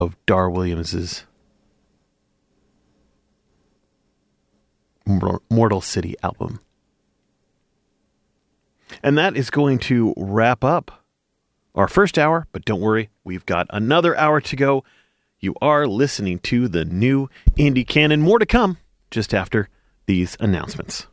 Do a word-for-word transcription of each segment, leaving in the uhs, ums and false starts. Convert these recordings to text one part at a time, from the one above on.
of Dar Williams's Mortal City album. And that is going to wrap up our first hour, but don't worry, we've got another hour to go. You are listening to the new Indie Canon. More to come just after these announcements.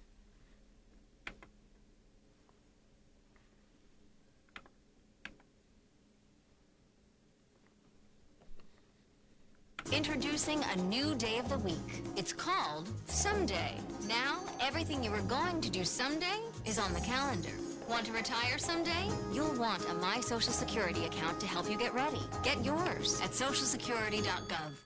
Introducing a new day of the week. It's called Someday. Now, everything you were going to do someday is on the calendar. Want to retire someday? You'll want a My Social Security account to help you get ready. Get yours at social security dot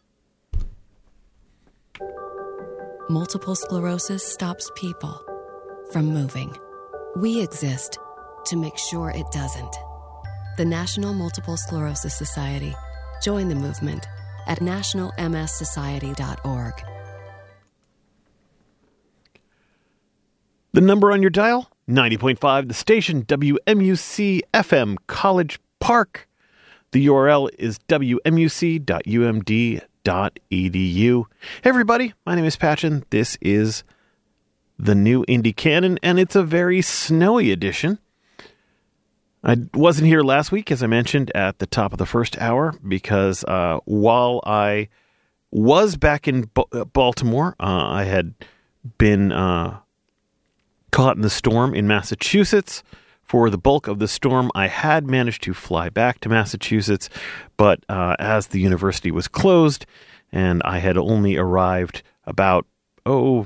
gov. Multiple sclerosis stops people from moving. We exist to make sure it doesn't. The National Multiple Sclerosis Society. Join the movement at national m s society dot org. The number on your dial, ninety point five, the station, W M U C F M College Park. The U R L is w m u c dot u m d dot e d u. Hey everybody, my name is Patchen. This is the new Indie Canon, and it's a very snowy edition. I wasn't here last week, as I mentioned at the top of the first hour, because uh, while I was back in B- Baltimore, uh, I had been uh, caught in the storm in Massachusetts. For the bulk of the storm, I had managed to fly back to Massachusetts, but uh, as the university was closed, and I had only arrived about, oh,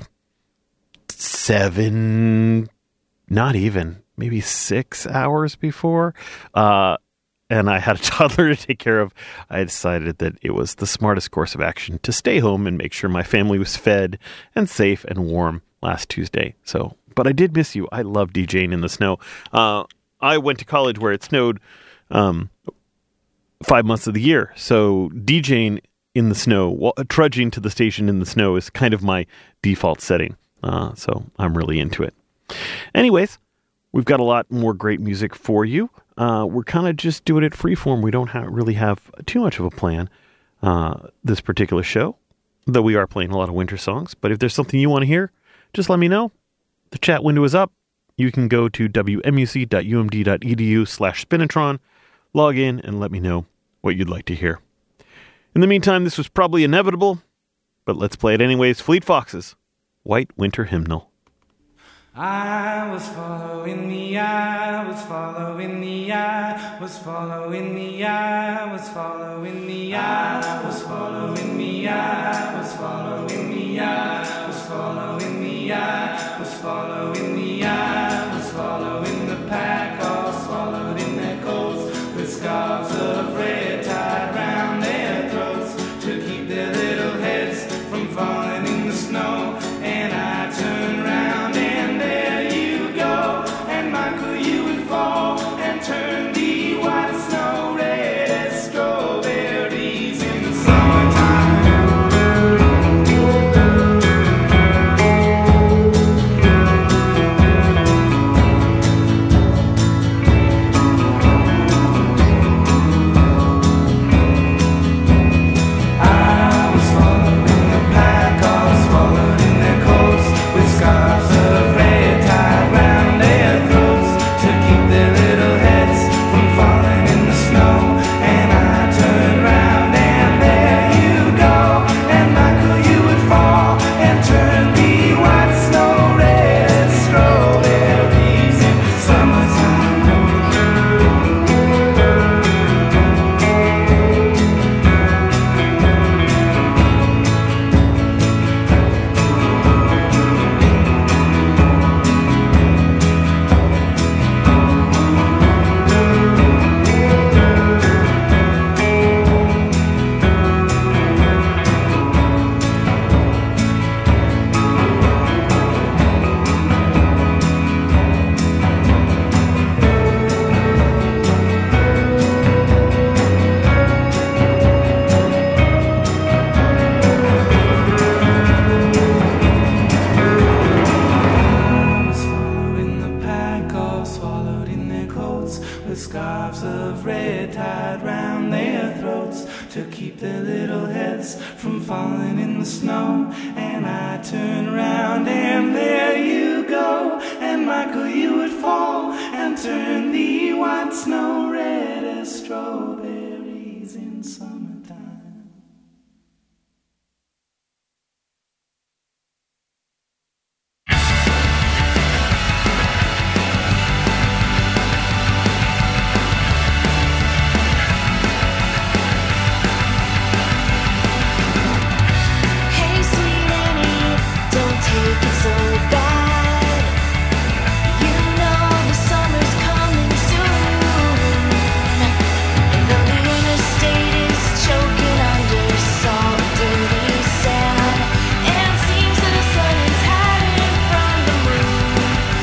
seven, not even, maybe six hours before, uh, and I had a toddler to take care of, I decided that it was the smartest course of action to stay home and make sure my family was fed and safe and warm last Tuesday. So, but I did miss you. I love DJing in the snow. Uh, I went to college where it snowed um, five months of the year, so DJing in the snow, trudging to the station in the snow is kind of my default setting. Uh, so I'm really into it. Anyways, we've got a lot more great music for you. Uh, we're kind of just doing it freeform. We don't have, really have too much of a plan uh, this particular show, though we are playing a lot of winter songs. But if there's something you want to hear, just let me know. The chat window is up. You can go to w m u c dot u m d dot e d u slash spinatron, log in, and let me know what you'd like to hear. In the meantime, this was probably inevitable, but let's play it anyways. Fleet Foxes, White Winter Hymnal. I was following the eye, was following the eye, was following the eye, was following the eye, was following the eye, was following the eye, was following the eye, was following the eye, was following the pack, all swallowed in their coats, with scarves of red tied round their throats, to keep their little heads from falling in the snow. And I turned round and there you go, and Michael, you would fall and turn the white snow red as strawberries in the summertime. I was following the pack, all swallowed in their coats, with scarves of red tied round their throats, to keep their little heads from falling in the snow. And I turned round and there you little heads from falling in the snow. And I turn around and there you go. And Michael, you would fall and turn the white snow red as strawberries in summertime. Hey, sweet Annie, don't take it so bad. You know the summer's coming soon. Though the interstate is choking under salt, dirty sand, and seems the sun is hiding from the moon.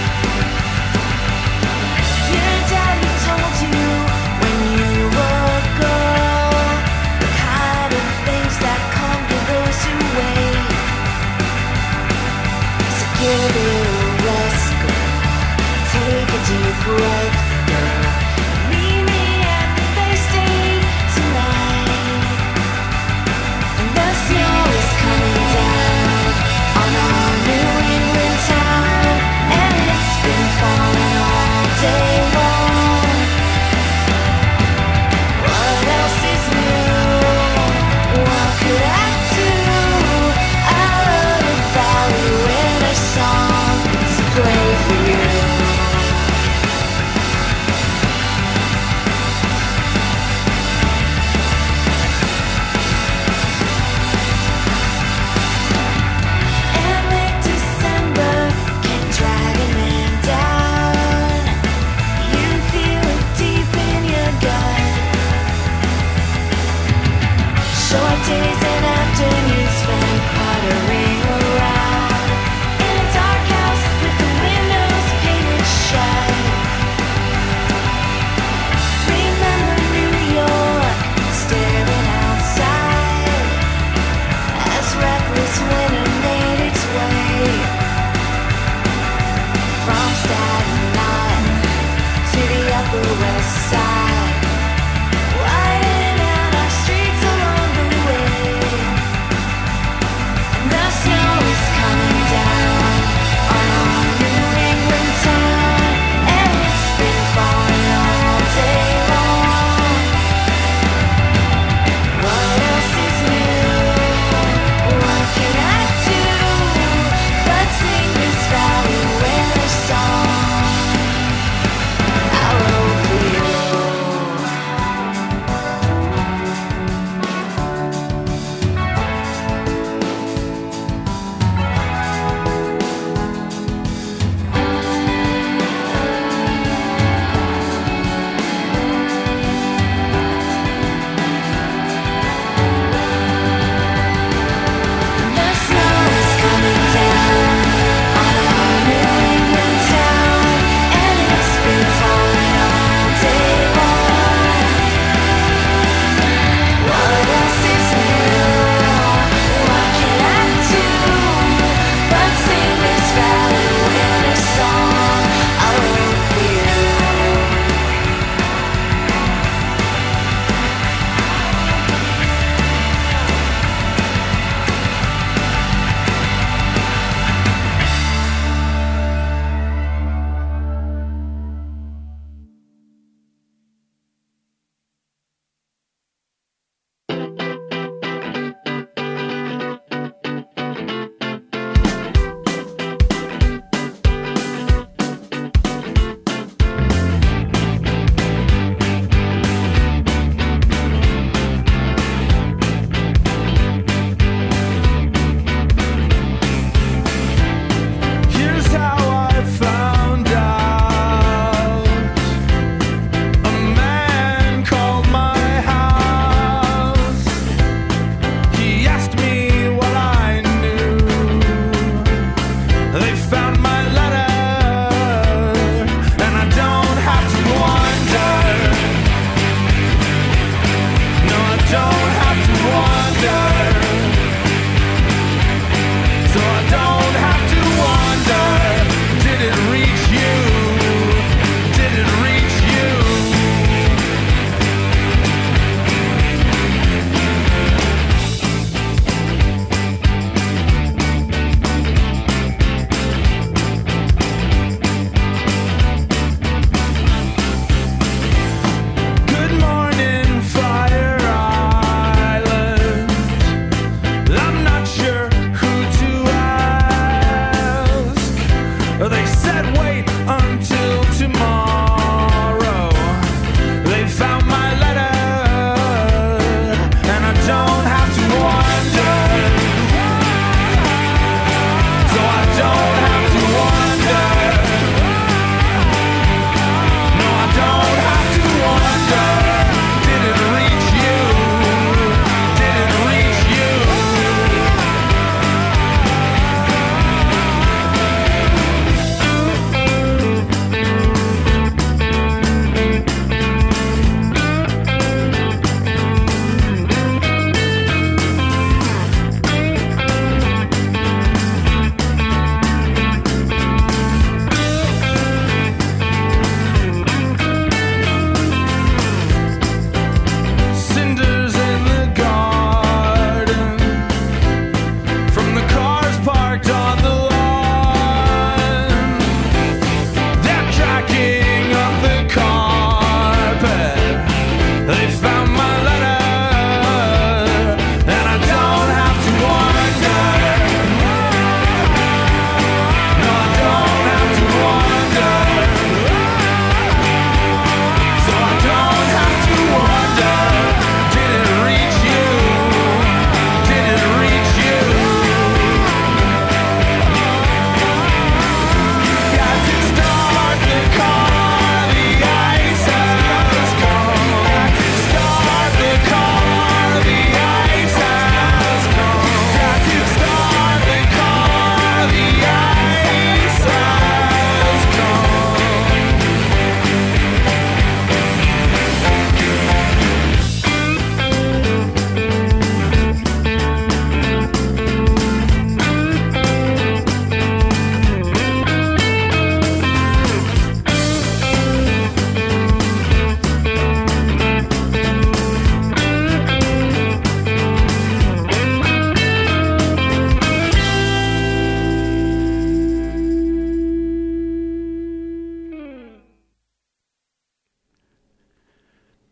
Your daddy told you when you were a girl the kind of things that come to those who wait. So give it a rest, girl. Take a deep breath, girl. Meet me at the Bay State tonight. And the snow is coming down on our New England town, and it's been falling all day long. What else is new? What could I do? I love a valley winter song to play for you. And late December can drag a man down. You feel it deep in your gut. Short days and afternoons spent puttering around in a dark house with the windows painted shut. Remember New York staring outside as reckless winter made its way from Staten Island to the Upper West Side, widening out our streets along the way.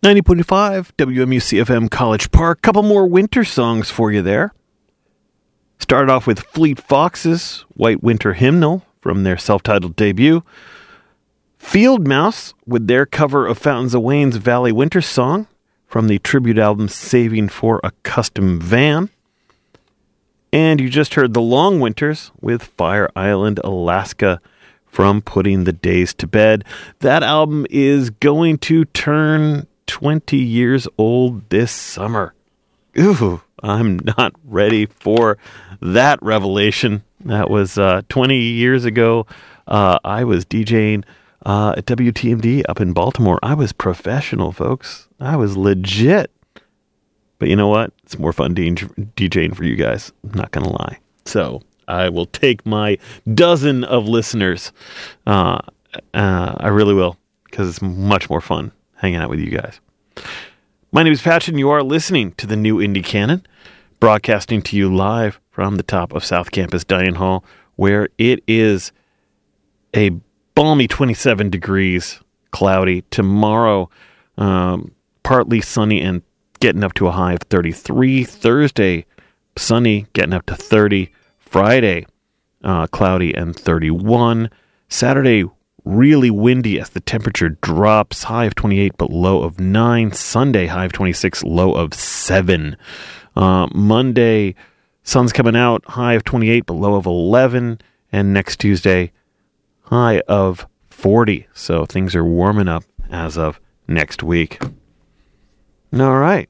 ninety point five W M U C F M College Park. Couple more winter songs for you there. Started off with Fleet Foxes' White Winter Hymnal from their self-titled debut. Field Mouse with their cover of Fountains of Wayne's Valley Winter Song from the tribute album Saving for a Custom Van. And you just heard The Long Winters with Fire Island, Alaska from Putting the Days to Bed. That album is going to turn twenty years old this summer. Ooh, I'm not ready for that revelation. That was uh, twenty years ago. Uh, I was DJing uh, at W T M D up in Baltimore. I was professional, folks. I was legit. But you know what? It's more fun DJing for you guys. I'm not going to lie. So I will take my dozen of listeners. Uh, uh, I really will, because it's much more fun hanging out with you guys. My name is Patch, and you are listening to the New Indie Canon, broadcasting to you live from the top of South Campus Dining Hall, where it is a balmy twenty-seven degrees, cloudy. Tomorrow, um, partly sunny and getting up to a high of thirty-three. Thursday, sunny, getting up to thirty. Friday, uh, cloudy and thirty-one. Saturday, really windy as the temperature drops. High of twenty-eight, but low of nine. Sunday, high of twenty-six, low of seven. Uh, Monday, sun's coming out. High of twenty-eight, but low of eleven. And next Tuesday, high of forty. So things are warming up as of next week. All right.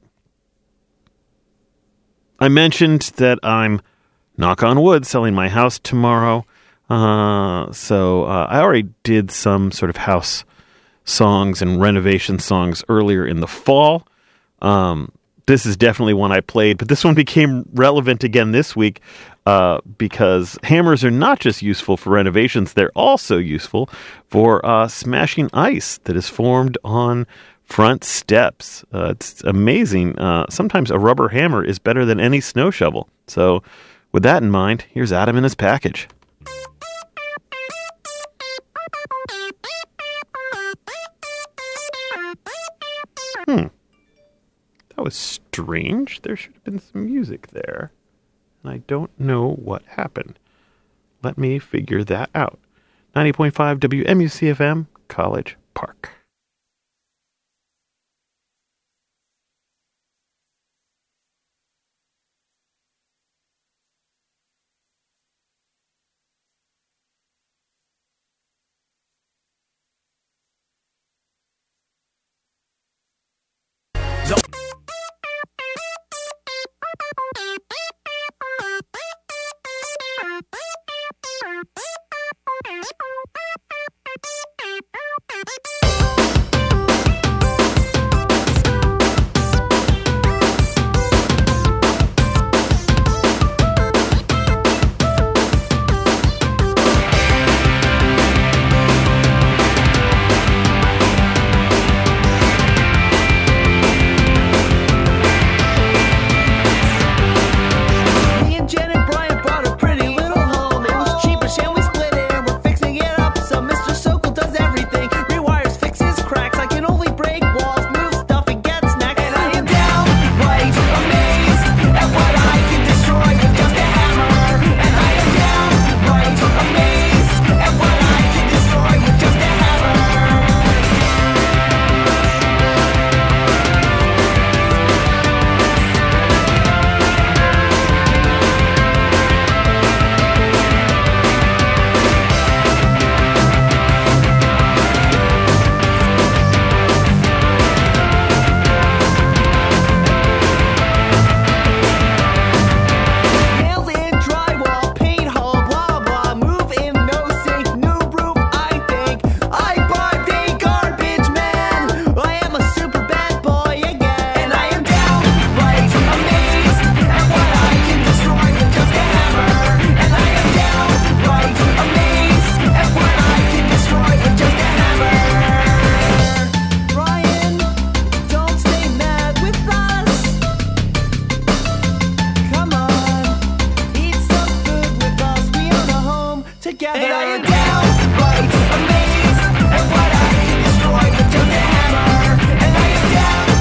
I mentioned that I'm, knock on wood, selling my house tomorrow. Uh, so uh, I already did some sort of house songs and renovation songs earlier in the fall. Um, this is definitely one I played, but this one became relevant again this week uh, because hammers are not just useful for renovations, they're also useful for uh, smashing ice that is formed on front steps. Uh, it's amazing. Uh, sometimes a rubber hammer is better than any snow shovel. So with that in mind, here's Adam and his package. Hmm. That was strange. There should have been some music there. And I don't know what happened. Let me figure that out. ninety point five W M U C F M, College Park. Amazed at what I can destroy with just a hammer. And I am down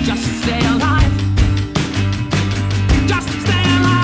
just to stay alive. Just to stay alive.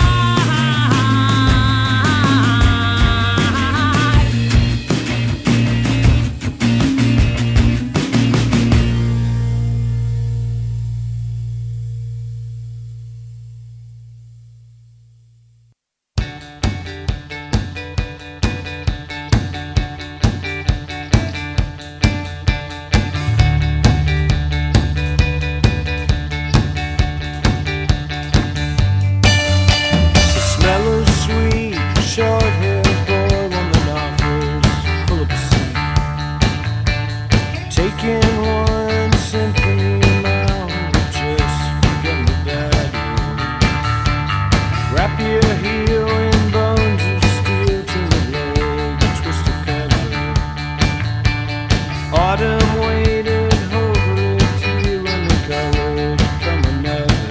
The smell of sweet, short-haired boy woman offers pull up a seat. Taking one symphony amount, just get me bad. Wrap your heel in bones of steel to the leg, twist a color. Autumn waited, hopefully to you when the colors come another.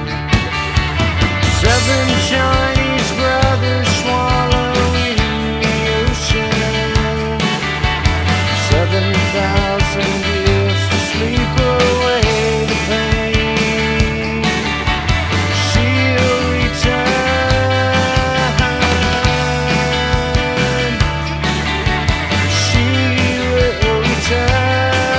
Seven Chinese brothers swallowing the ocean. Seven thousand years to sleep away the pain. She'll return. She will return.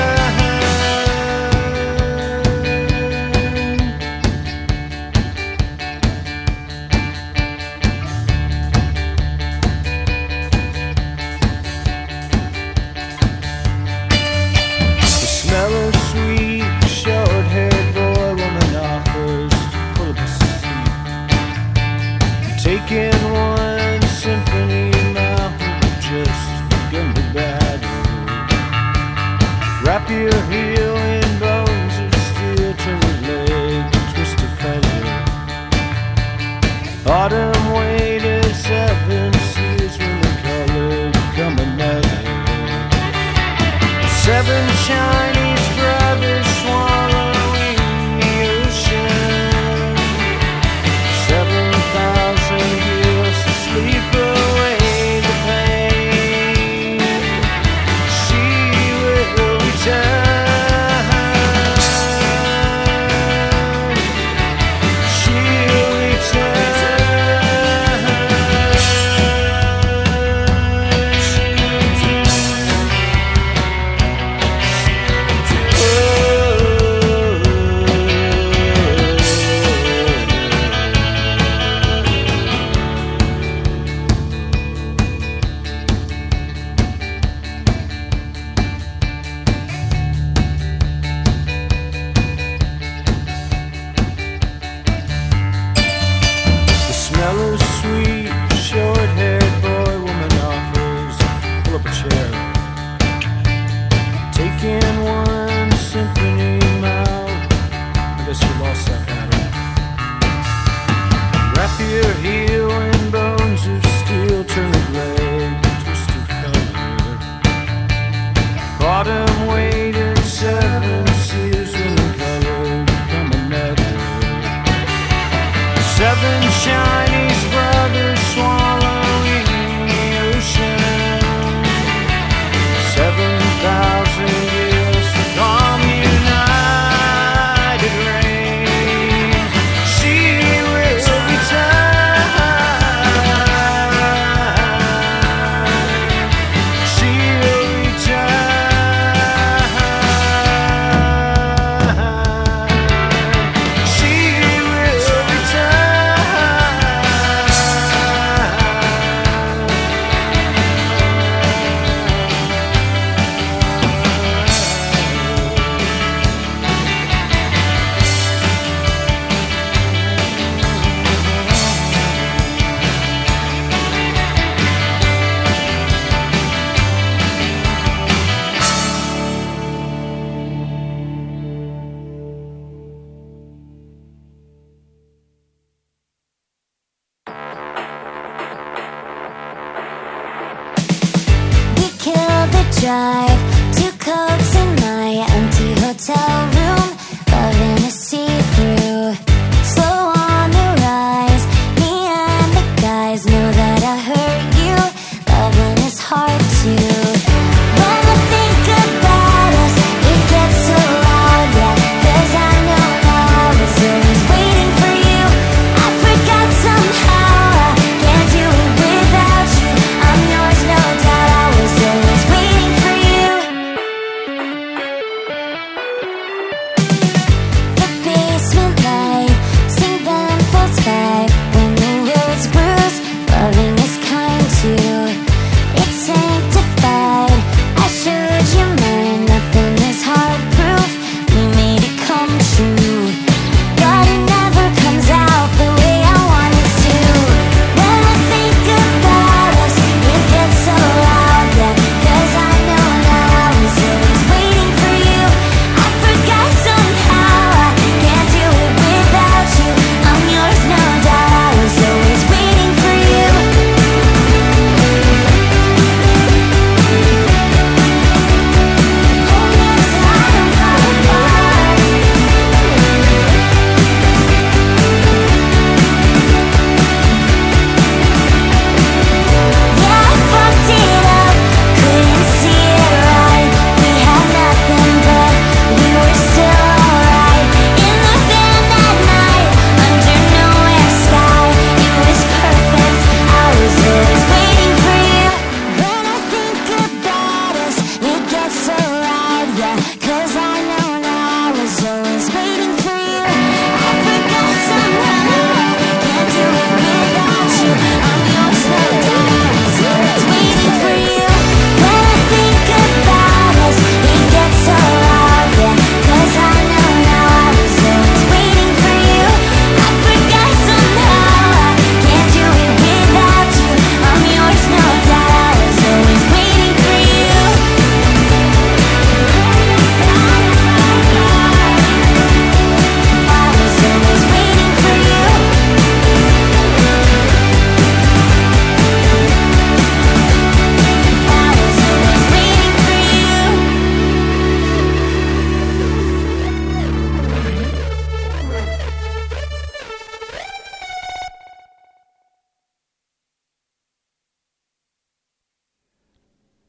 The smell of sweet, short-haired boy woman offers to pull up a seat. Taking one symphony mountain, just gonna be bad. Wrap your heel in bones of steel, turn your leg, twist a color. Autumn waited, seven seas when the color come another. Seven Chinese brothers swallowing the ocean. Seven thousand years to sleep away the pain. She will return. She'll return. The smell of sweet, short-haired boy woman offers pull up a chair. Taking one symphony out. I guess you lost that battle. Wrap your heel in bones of steel, turn the blade, twist of color. Autumn waited, seven seas when the color come another. Seven Chinese brothers swallowing the ocean. Seven thousand years to calm united reign. She will return. She will return. She will drive, two cokes in my empty hotel room, loving to see through. Slow on the rise, me and the guys know that I hurt you. Loving is hard to. When I think about us, it gets so loud, yeah. 'Cause I know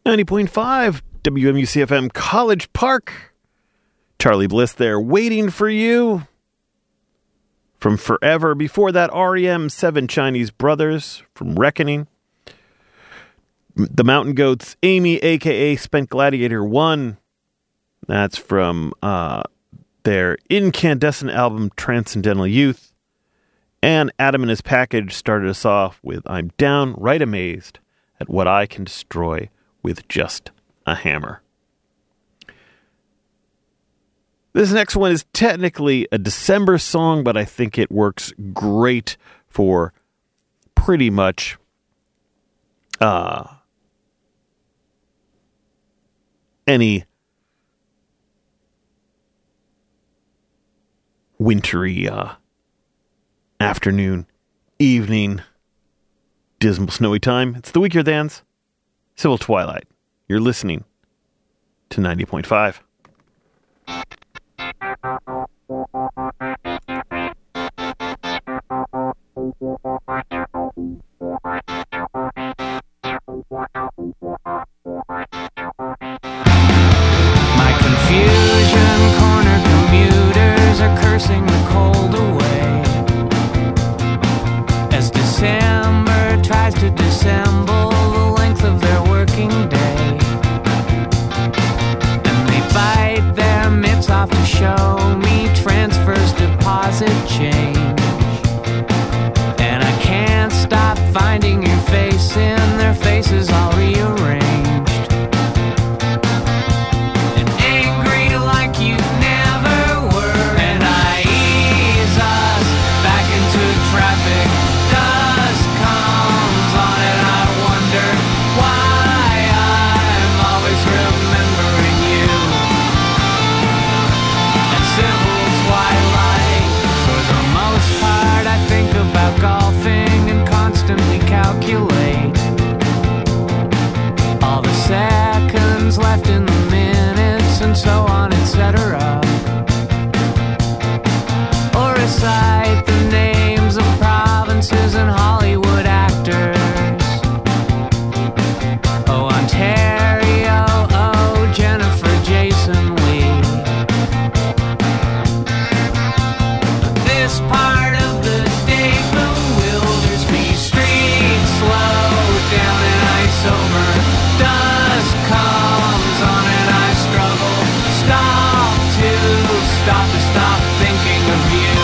ninety point five W M U C F M College Park. Charlie Bliss there waiting for you. From Forever. Before that, R E M, Seven Chinese Brothers from Reckoning. The Mountain Goats, Amy, a k a. Spent Gladiator one. That's from uh, their incandescent album, Transcendental Youth. And Adam and His Package started us off with I'm Downright Amazed at What I Can Destroy with Just a Hammer. This next one is technically a December song, but I think it works great for pretty much uh, any wintry uh, afternoon, evening, dismal, snowy time. It's the Week Your Dance, Civil Twilight. You're listening to ninety point five. My confusion corner commuters are cursing the cold away as December tries to dissemble the length of their working day, and they bite their mitts off to show me transfers, deposit change, and I can't stop finding your face in their faces all rearranged. Golfing and constantly calculate all the seconds left in the minutes and so on, et cetera. Or recite the names of provinces and Hollywood actors. Oh, Ontario, oh, Jennifer Jason Leigh. But this part of the day bewilders me. Streets slow down and ice over. Dust comes on and I struggle. Stop to stop to stop thinking of you.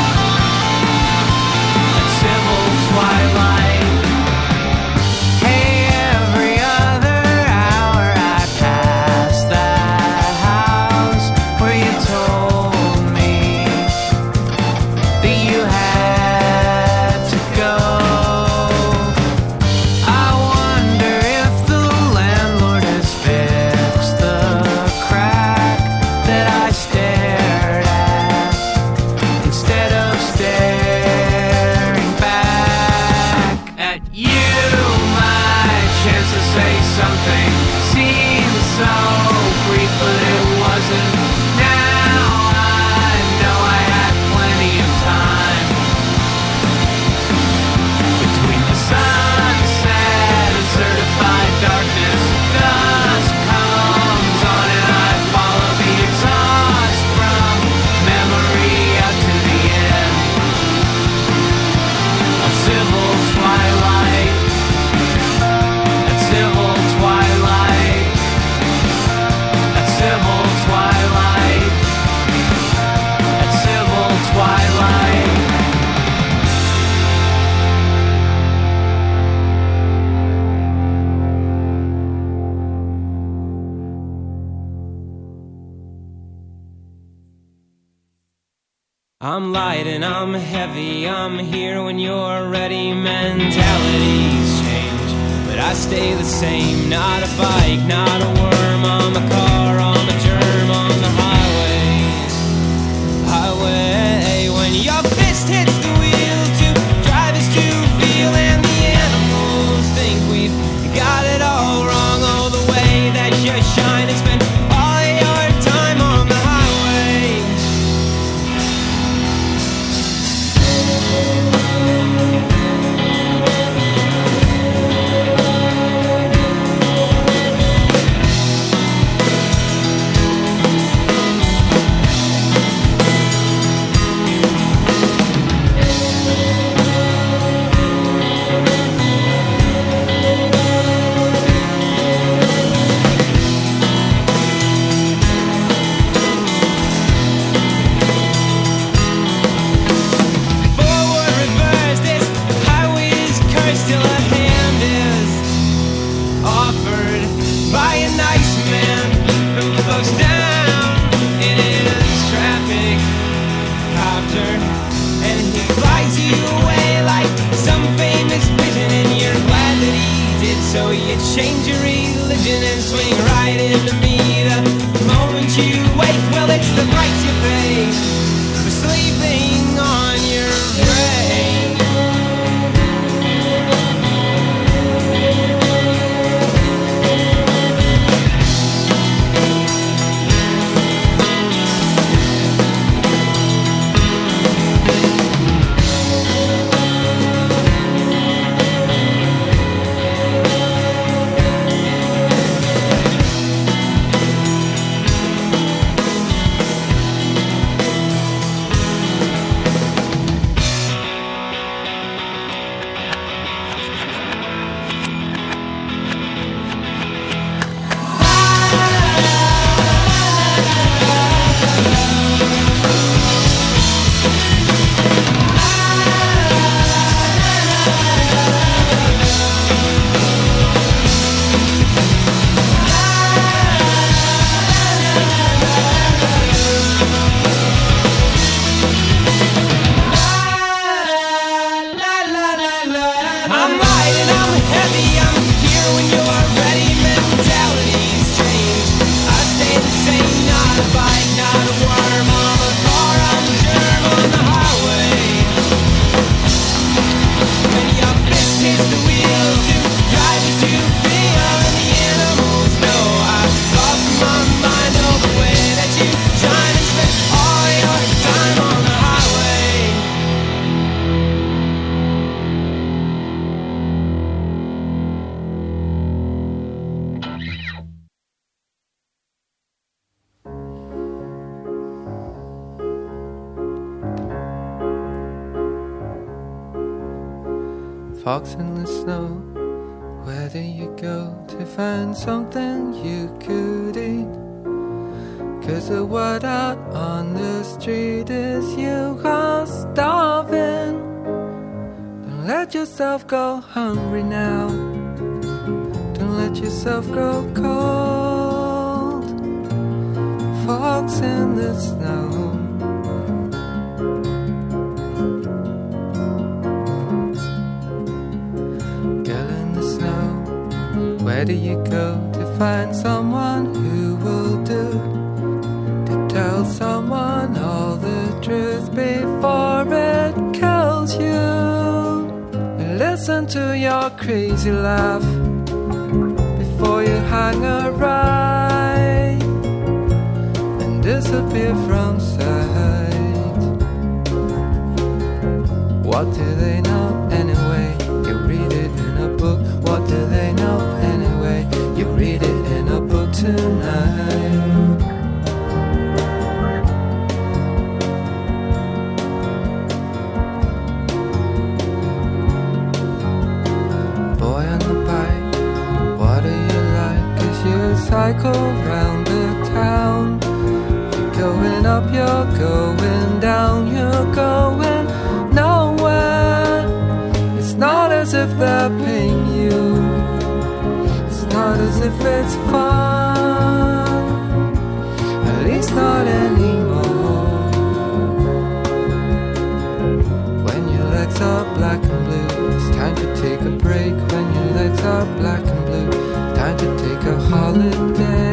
At civil twilight. Hey, every other hour I pass that house where you told me that you had to go. I wonder if the landlord has fixed the crack that I stared at instead of staring back at you. My chance to say something seemed so brief, but it wasn't. Now I know I had plenty of time between the sunset and certified darkness. Dust comes on and I follow the exhaust from memory out to the end of civil twilight. At civil twilight. At civil twilight. At civil twilight. I'm light and I'm heavy, I'm here when you're ready. Mentalities change, but I stay the same. Not a bike, not a worm. I'm a car, I'm a germ on the highway. Highway, when your fist hits the wheel, to drive is to feel, and the animals think we've got it all wrong. Oh, the way that you shine and spend all your time on the highway. Fox in the snow, where do you go to find something you could eat? 'Cause the word out on the street is you are starving. Don't let yourself go hungry now. Don't let yourself grow cold. Fox in the snow. Where do you go to find someone who will do? To tell someone all the truth before it kills you. And listen to your crazy laugh before you hang a right and disappear from sight. What do they know anyway? You read it in a book. What do they know anyway? You read it in a book tonight. Boy on the bike, what do you like? 'Cause you cycle round the town. You're going up, you're going down, you're going nowhere. It's not as if they're paying you. It's not as if it's fun. At least not anymore. When your legs are black and blue, it's time to take a break. When your legs are black and blue, it's time to take a holiday.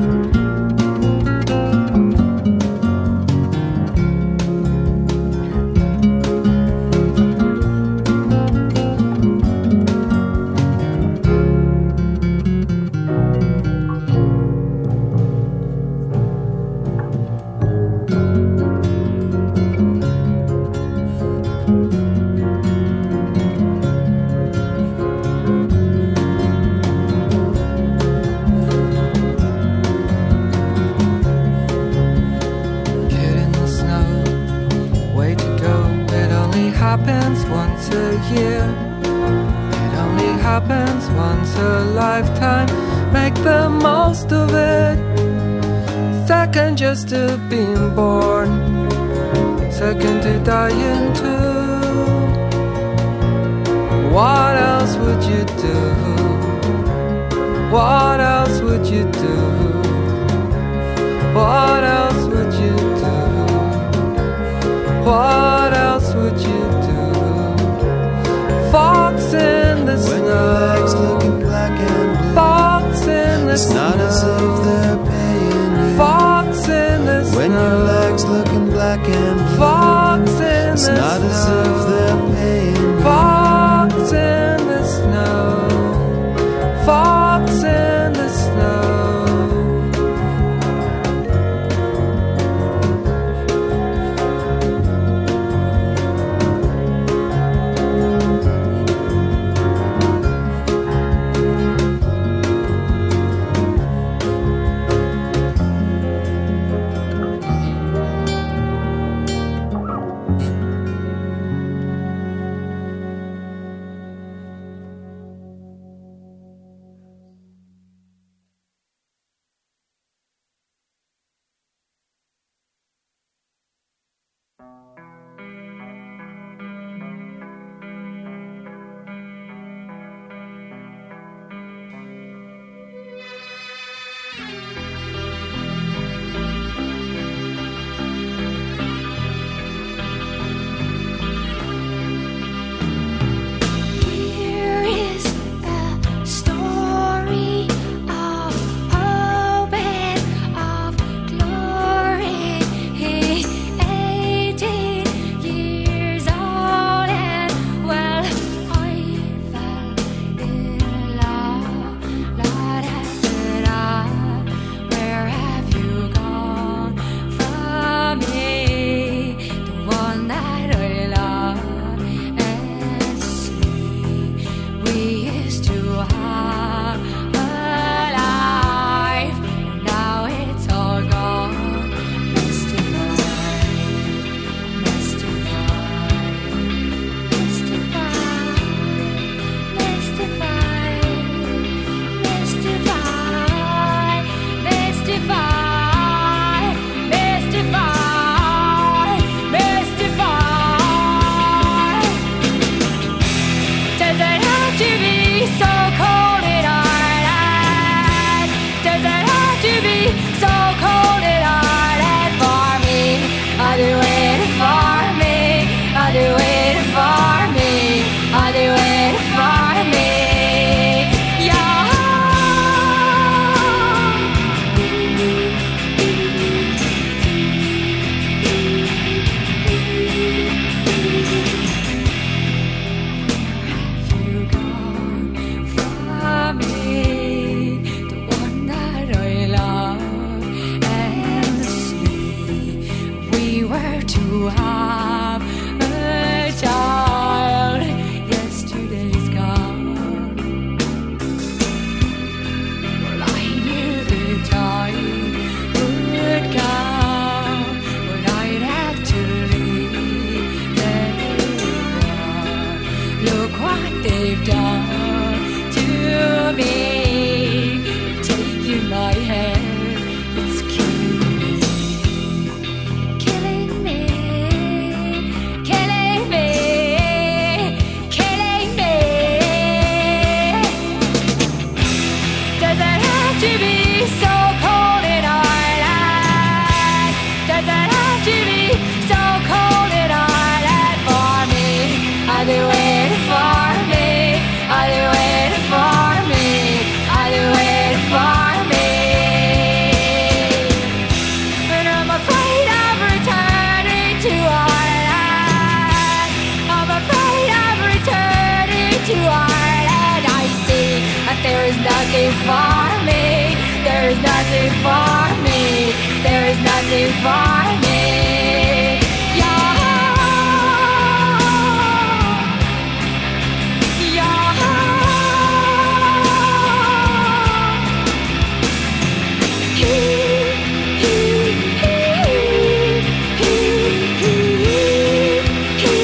Happens once a year. It only happens once a lifetime. Make the most of it. Second just to being born. Second to dying too. What else would you do? What else would you do? What else would you do? What else would you do? Fox in the When snow. your legs looking black and blue, Fox in the it's snow. not as if they're paying you. Fox in the snow. When your legs looking black and blue, Fox in it's the not snow. as if they're paying you. Fox in the snow. Fox in the snow. to have a child. Yesterday's gone. Well, I knew the time would come when I'd have to leave them. Look what they've done to me. They've taken my hand. It's killing me. Killing me. Killing me. Killing me. Does it have to be so cold in Ireland? Does it have to be so cold in Ireland for me? Are they waiting for me? Are they waiting for me? Are they waiting for me? And I'm afraid of returning to Ireland. I'm afraid of returning to Ireland. I see that there is nothing for me. There is nothing for me. There is nothing for me. Yeah. Yeah. He, he, he, he, he, he,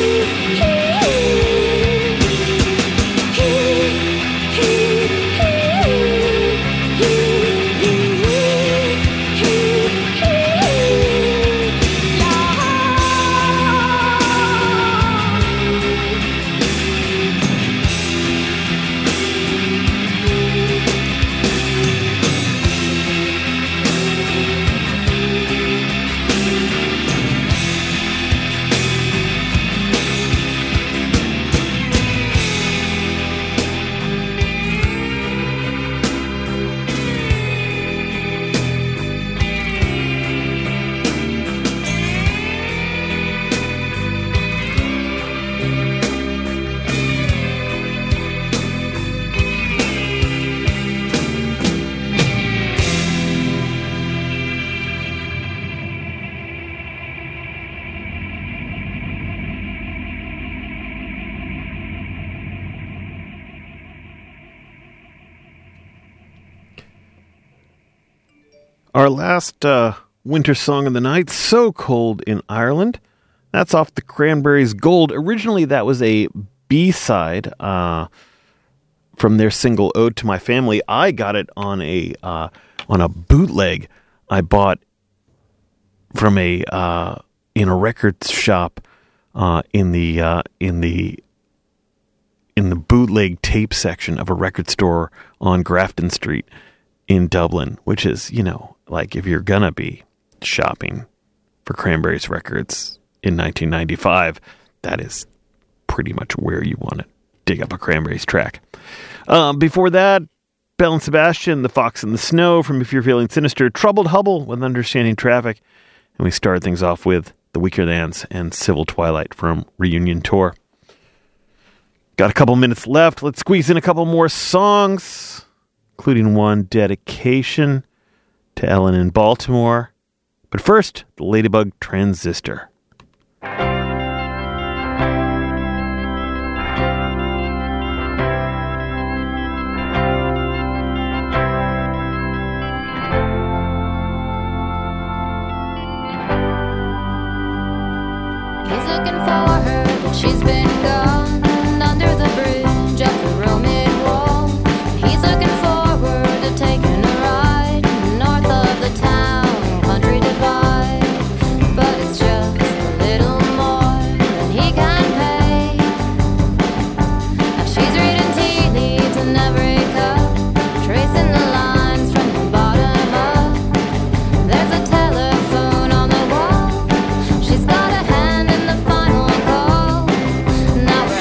Our last uh, winter song of the night, So Cold in Ireland. That's off the Cranberries' Gold. Originally, that was a B-side uh, from their single Ode to My Family. I got it on a uh, on a bootleg I bought from a uh, in a record shop uh, in the uh, in the in the bootleg tape section of a record store on Grafton Street in Dublin, which is, you know, like if you're gonna be shopping for Cranberries records in nineteen ninety-five, that is pretty much where you want to dig up a Cranberries track. Um, before that, Belle and Sebastian, The Fox in the Snow from If You're Feeling Sinister, Troubled Hubble with Understanding Traffic, and we started things off with The Weaker Thans and Civil Twilight from Reunion Tour. Got a couple minutes left. Let's squeeze in a couple more songs, including one dedication to Ellen in Baltimore. But first, the Ladybug Transistor. He's looking for her, but she's been gone under the bridge of the Roman wall. He's looking forward to taking a ride north of the town, country divide. But it's just a little more than he can pay. Now she's reading tea leaves in every cup, tracing the lines from the bottom up. There's a telephone on the wall. She's got a hand in the final call. Now we're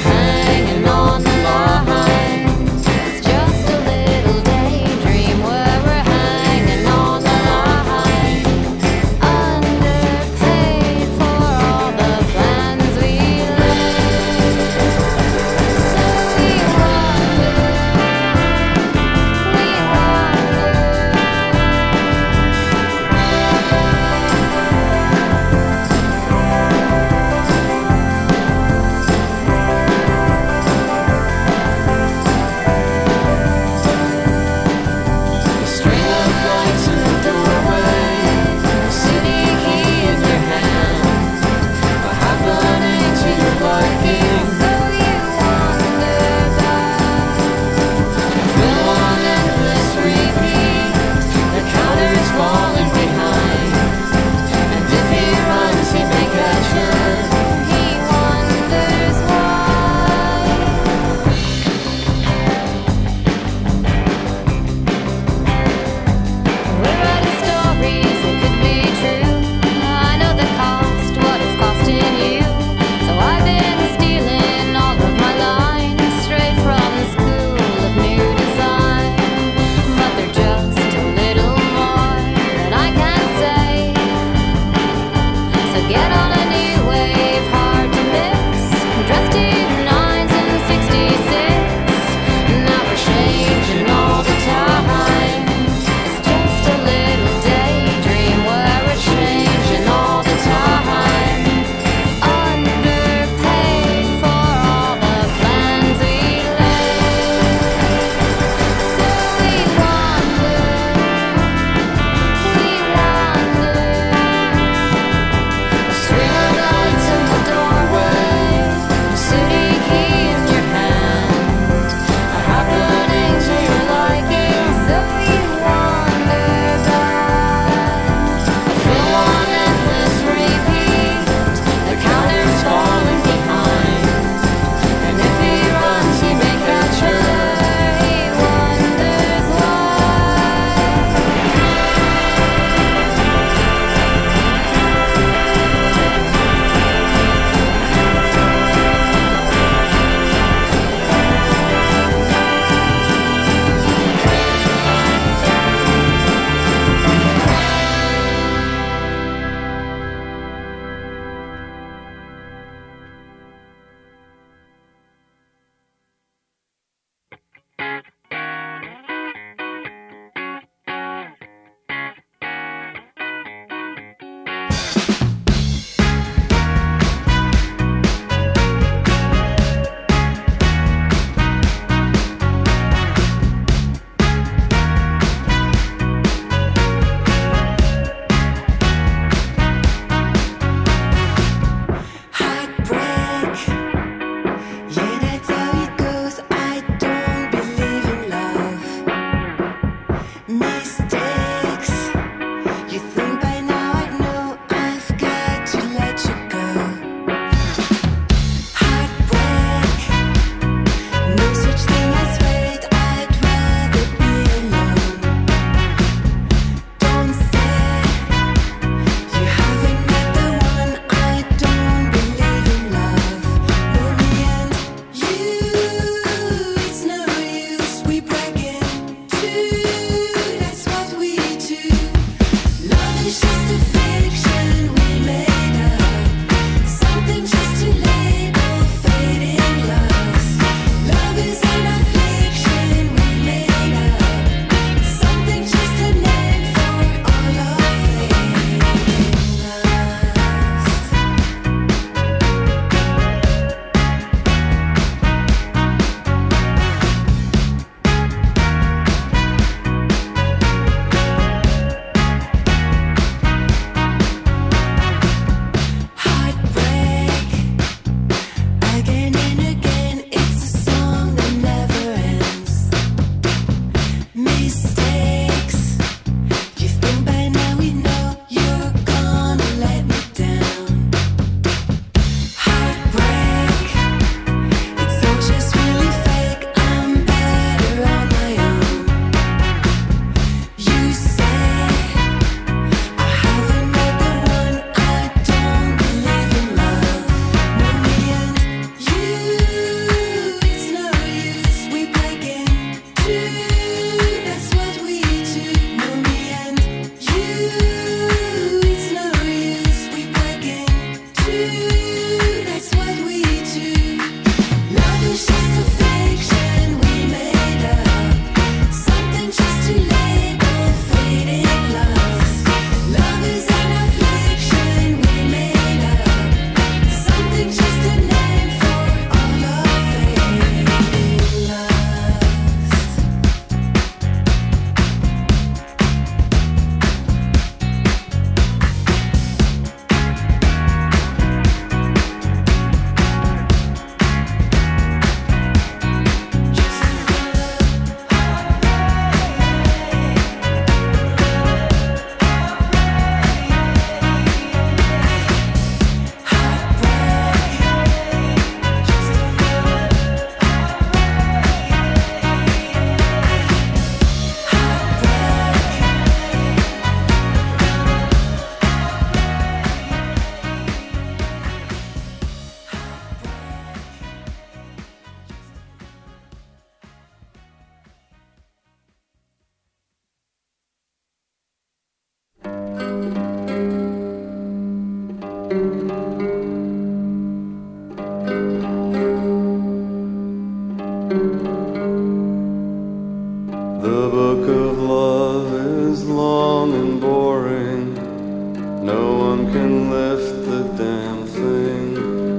The book of love is long and boring. No one can lift the damn thing.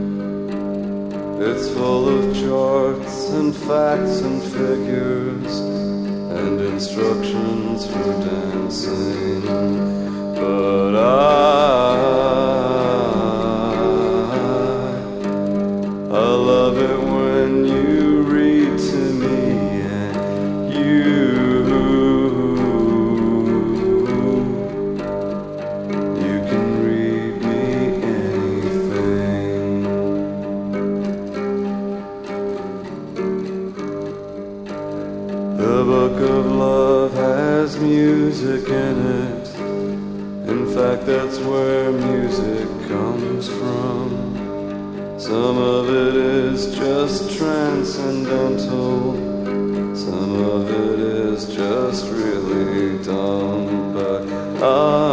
It's full of charts and facts and figures and instructions for dancing. But I, I love it when you read to me and you, you can read me anything. The book of love has music in it. In fact, that's where music comes from. Some of it is just transcendental. Some of it is just really dumb. But I,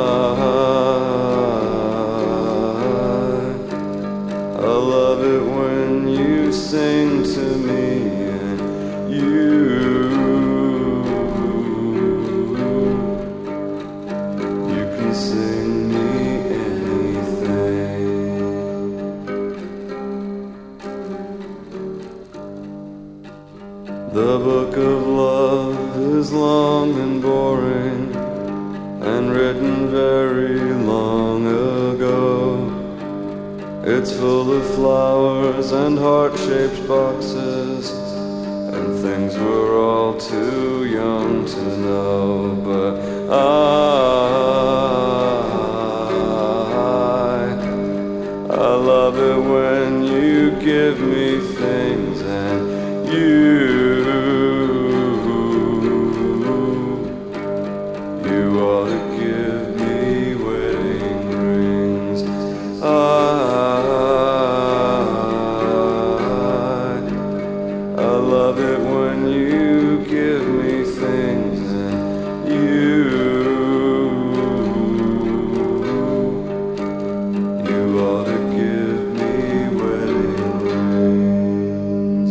I love it when you sing to me and you, you can sing me anything. The book of love is long and boring and written very long ago. It's full of flowers and heart-shaped boxes and things we're all too young to know. But I, I love it when you give me things and you, you ought to give me wedding rings. I, I love it when you give me things and you, you ought to give me wedding rings.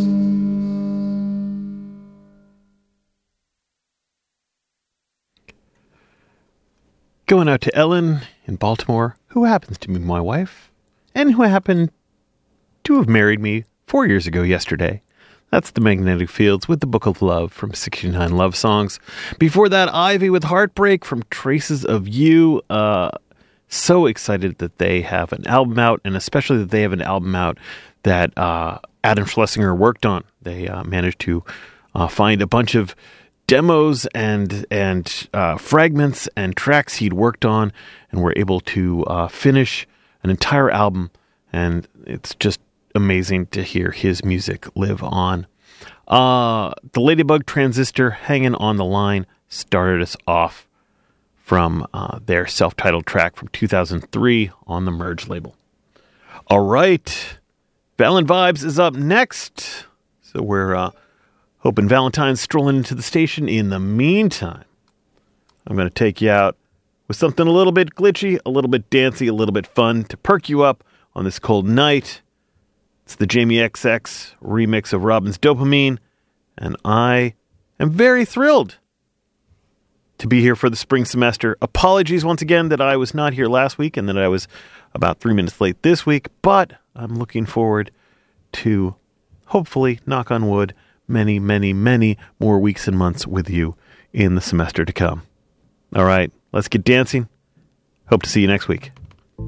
Going out to Ellen in Baltimore, who happens to be my wife, and who happened to have married me four years ago yesterday. That's the Magnetic Fields with the Book of Love from sixty-nine Love Songs. Before that, Ivy with Heartbreak from Traces of You. Uh, so excited that they have an album out, and especially that they have an album out that uh, Adam Schlesinger worked on. They uh, managed to uh, find a bunch of demos and and uh, fragments and tracks he'd worked on, and were able to uh, finish an entire album. And it's just amazing to hear his music live on. Uh, the Ladybug Transistor, Hanging on the Line, started us off from uh, their self-titled track from two thousand three on the Merge label. All right, Valen Vibes is up next. So we're uh, hoping Valentine's strolling into the station. In the meantime, I'm going to take you out with something a little bit glitchy, a little bit dancey, a little bit fun to perk you up on this cold night. It's the Jamie X X remix of Robin's Dopamine, and I am very thrilled to be here for the spring semester. Apologies once again that I was not here last week and that I was about three minutes late this week, but I'm looking forward to, hopefully, knock on wood, many, many, many more weeks and months with you in the semester to come. All right, let's get dancing. Hope to see you next week.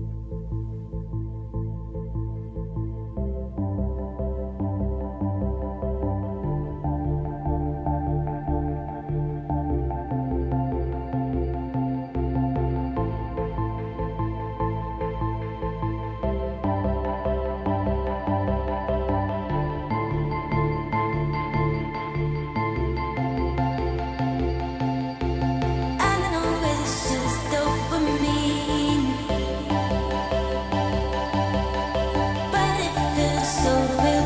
I know it's just dopamine, but it feels so real.